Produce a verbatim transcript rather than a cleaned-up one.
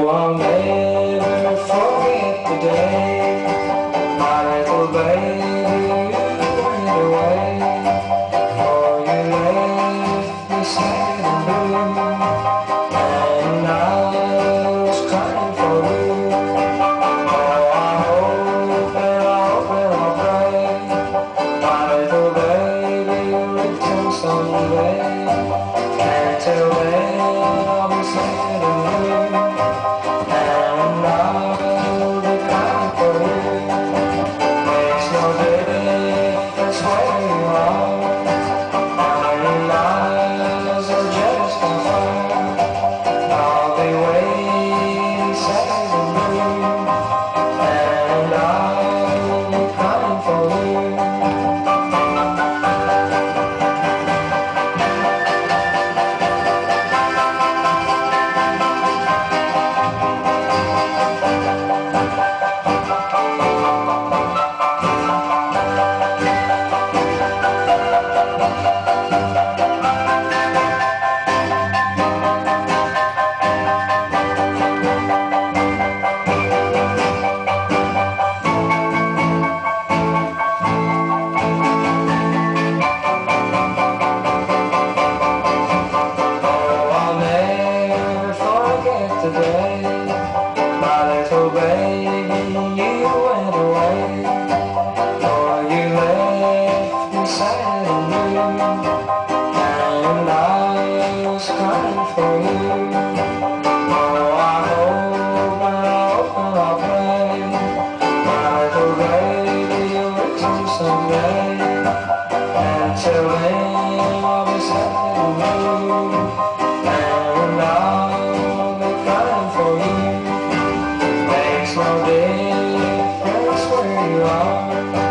I'll never forget the day my little baby went away. Oh, you left me sad and blue, and I was crying for you. Oh, I hope and I hope and I pray my little baby returns someday. Until then I'll be sad and blue, and I'll be crying for you. Makes no difference where you are, our lives are just on fire. I'll be waiting sad and blue, and I'll be crying for you. Today, my little baby, you went away. Oh, you left me sad and blue, and I was crying for you. Oh, I hope and I hope and I pray my little baby will return someday. Until then, I'll be sad and blue, and I'll be crying for you. Makes no difference where you are.